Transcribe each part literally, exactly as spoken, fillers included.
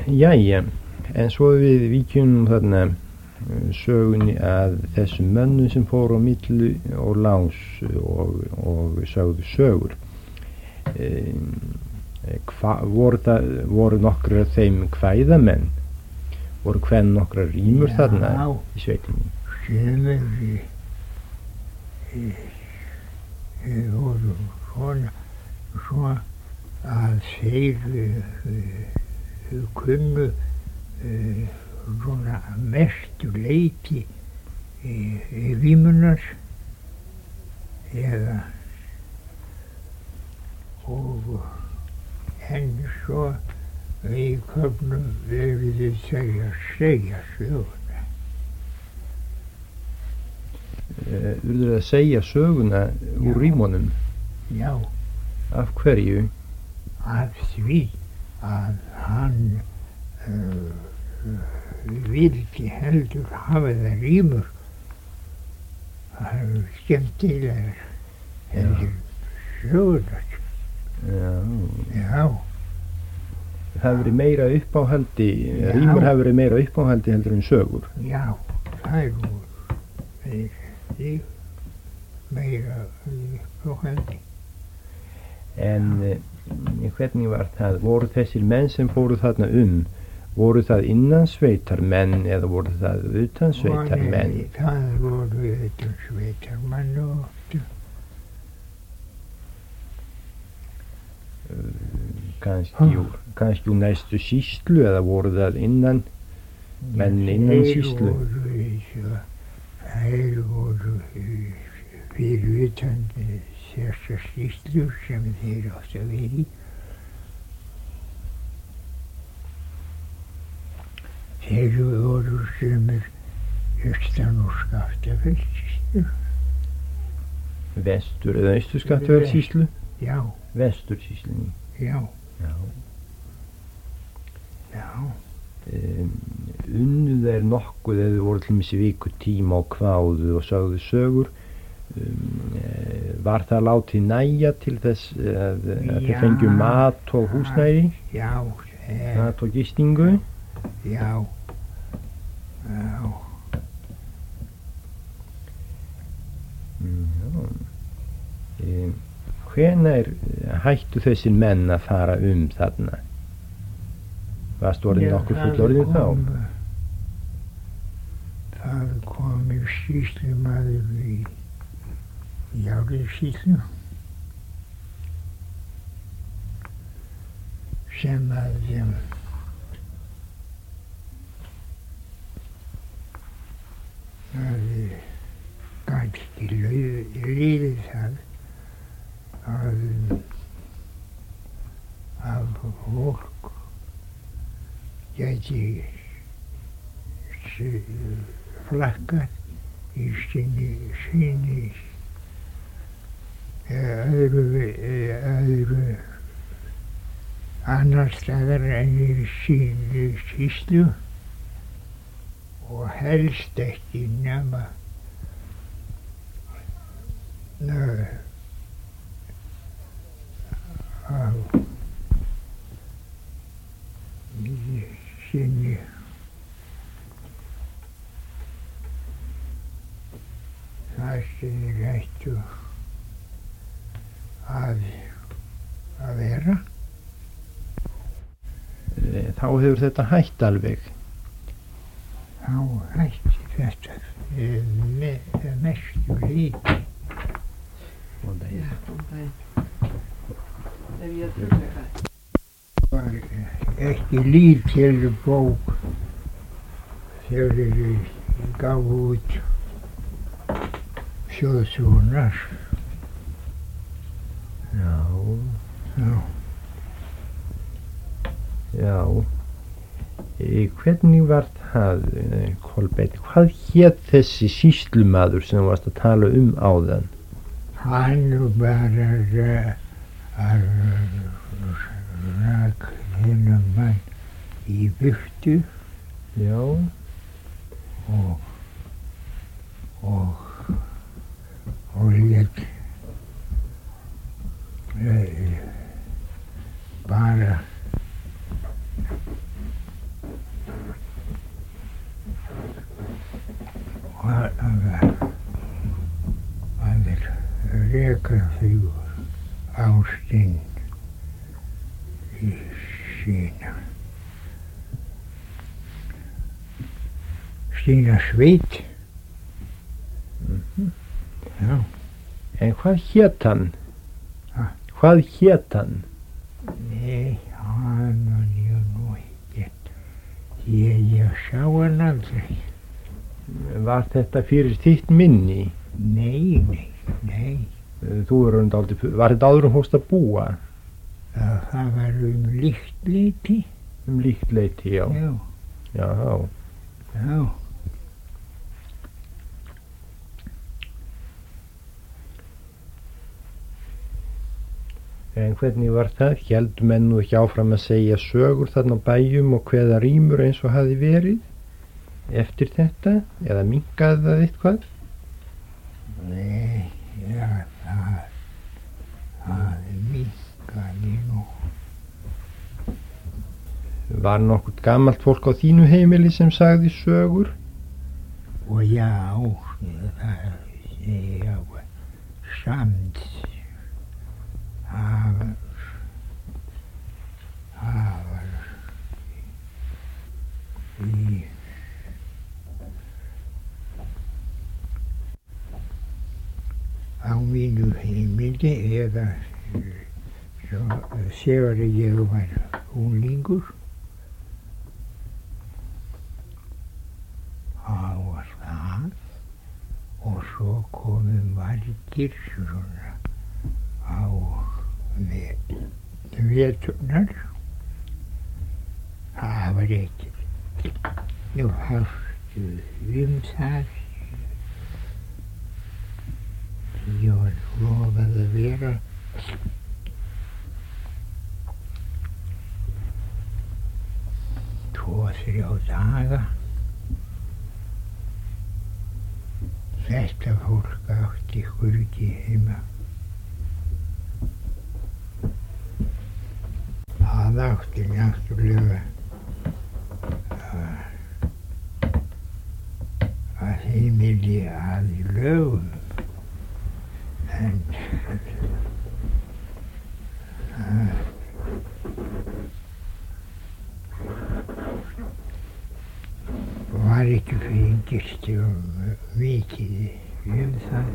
Jæja, en svo við víkjum þarna sögunni að þessum mönnum sem fóru á milli og lás og, og sögðu sögur. E, hva, voru, það, voru nokkrar af þeim kvæðamenn? Voru hvenn nokkrar rímur Já, þarna í sveitinni? Sumir voru svona, svona að þeir uh, kunnu uh, svona mestu leyti í, í rímunar eða og en svo í köfnum verið þið segja segja söguna. Urðu þið að segja söguna úr rímunum? Já. Af hverju? Af því að hann uh, vildi heldur hafa það rímur. Það er skemmtilegar heldur sögunar. Já. Já. Það hefur verið meira uppáhaldi, rímur hefur verið meira uppáhaldi heldur en sögur. Já, það er voru meira, meira uppáhaldi. En eh, hvernig var það? Voru þessir menn sem fóru þarna um, voru það innan sveitarmenn eða voru það utan sveitarmenn? Nei, það voru utan sveitarmenn og Kannski úr, kannski úr næstu sýslu eða voru það innan menn innan sýslu? Þeir voru fyrir utan þessar sýslur sem þeir átt að vera í. Þeir voru sumir austan og Skaftafellssýslu. Vestur eða austur Skaftafellssýslu? Já. Vestursýslunni? Já. Já. Já. Um, unnu þeir nokkuð eða þau voru til dæmis viku tíma á kváðu og sögðu sögur. Um, e, var það látið nægja til þess að, að þeir fengju mat og húsnæði? Já. E, mat og gistingu? Já. Já. Mm, já. Um, Hvenær hættu þessir menn að fara um þarna? Varstu orðin nokkuð fullorðinn þá? Það kom í sýslumaður í Árnessýslu sem að sem að gat ekki liðið það að að fólk gæti flakkað í sinni sinni öðru öðru annar staðar en í sinni sýslu og helst ekki nema nö á sinni það sem þeir ættu að að vera. Þá hefur þetta hætt alveg? Þá hætti þetta me, mestu líti. Góðan daginn. Já, góðan daginn. Ef ég trúi það. Það var ekki lítil bók þegar þeir gáfu út þjóðsögurnar. Já. Já. Já. E, hvernig var það, Kolbeinn? Hvað hét þessi sýslumaður sem varst að tala um áðan? Hann var að að rak þennan mann í burtu. Já. Og og og lét bara að, að reka þau ástin í sína sína sveit. Mhm. Já. En hvað hét hann? Ha? Hvað hét hann? Nei, hann var ég nú ekkert. Ég, ég sá hann aldrei. Var þetta fyrir þitt minni? Nei, nei, nei. Þú er dálítið, var þetta áður um hóst að búa? Það, það var um líkt leyti. Um líkt leyti, já. Já, Já, já. en hvernig var það? Héldu menn nú ekki áfram að segja sögur þarna á bæjum og kveða rímur eins og hafi verið eftir þetta? Eða minnkaði það eitthvað? Nei, já, það, það minkaði nú. Var nokkurt gamalt fólk á þínu heimili sem sagði sögur? Og já, það segja samt. Það var, það var í á mínu heimili eða svo, þegar ég var unglingur. Það var það og svo komu margir svona á með veturnar. Það var ekki nú haft um það. Ég var lofað að vera tvo, þrjá daga. Þetta fólk átti ykkur ekki heima. Það átti náttúrulega að, að heimili að lögum. En það var ekki fengist um mikið um það.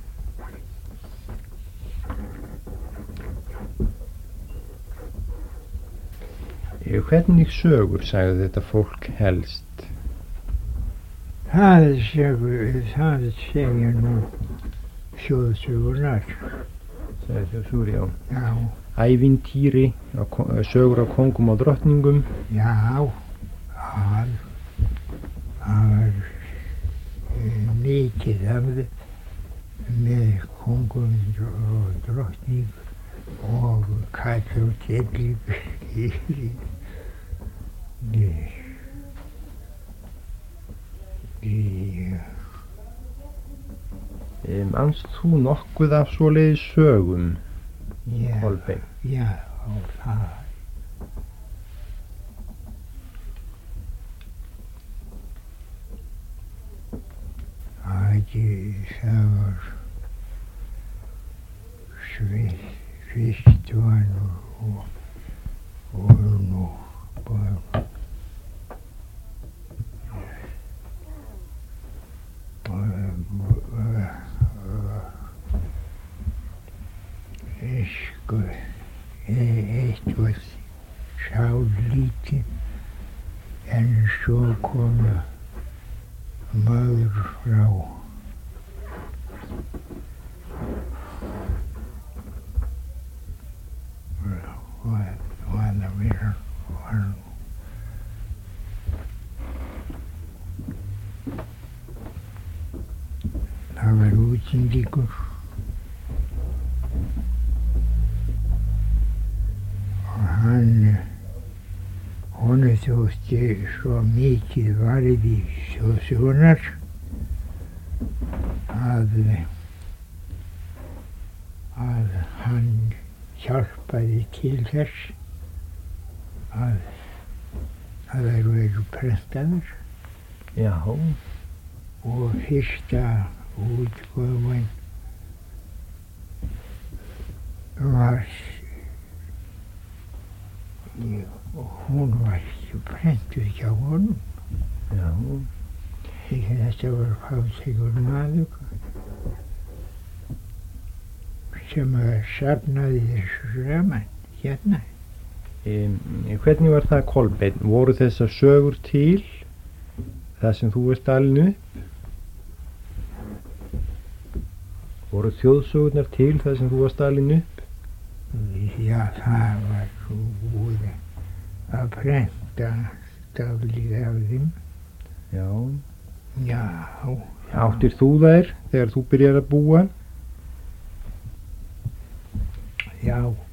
Hvernig sögur sagði þetta fólk helst? Það segja, það segja nú þjóðsögurnar. Sagði þjóðsögur, já. Já. Ævintýri, sögur af kóngum og drottningum. Já, það, það var mikið af þeim með kóngum og drottning og kall og kelling. Manst þú nokkuð af svoleiðis sögum, Já, Kolbeinn? já, og það. Það, það var fyrst var nú og nú bara sko eitt var sálítið en svo kom maður frá var að vera var það var útlendingur og hann honum þótti svo mikið varið í þjóðsögurnar að að hann hjálpaði til þess að að þær væru prentaðar Já. og fyrsta útgáfan var hún var prentuð hjá honum. Já. Þetta var fátækur maður sem safnaði þessu saman hérna. Um, hvernig var það, Kolbeinn? Voru þessar sögur til það sem þú varst alin upp? Voru þjóðsögurnar til það sem þú varst alin upp? Já, það var svo búið að prenta staflið af þeim. Já. Já. Áttir þú þær þegar þú byrjar að búa? Já.